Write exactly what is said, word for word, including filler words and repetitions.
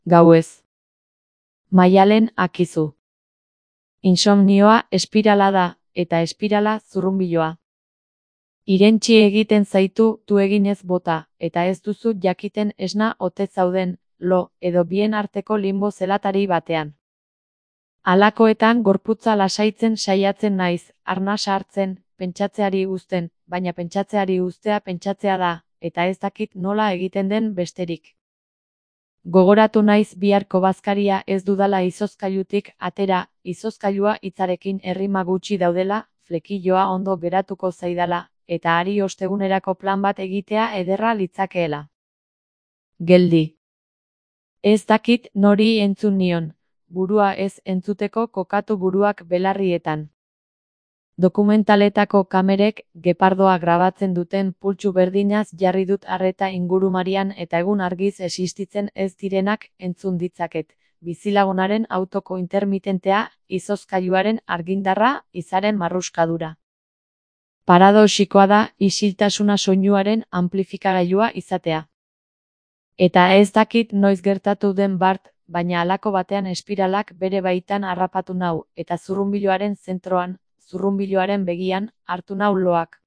Gauez. Maialen akizu. Insomnioa espirala da, eta espirala zurrunbiloa. Irentsi egiten zaitu tu eginez bota, eta ez duzu jakiten esna ote zauden, lo, edo bien arteko limbo zelatari batean. Halakoetan gorputza lasaitzen saiatzen naiz, arnas hartzen, pentsatzeari uzten, baina pentsatzeari uztea pentsatzea da, eta ez dakit nola egiten den besterik. Gogoratu naiz biharko bazkaria ez dudala izozkailutik atera, izozkailua hitzarekin errima gutxi daudela, flekilloa ondo geratuko zaidala, eta hari ostegunerako plan bat egitea ederra litzakeela. Geldi. Ez dakit nori entzun nion, burua ez entzuteko kokatu buruak belarrietan. Dokumentaletako kamerek gepardoa grabatzen duten pultsu berdinaz jarri dut arreta ingurumarian eta egun argiz existitzen ez direnak entzun ditzaket. Bizilagunaren autoko intermitentea, izozkailuaren argindarra, izaren marruskadura. Paradoxikoa da isiltasuna soinuaren anplifikagailua izatea. Eta ez dakit noiz gertatu den bart, baina halako batean espiralak bere baitan harrapatu nau, eta zurrunbiloaren zentroan, zurrunbiloaren begian, hartu nau loak.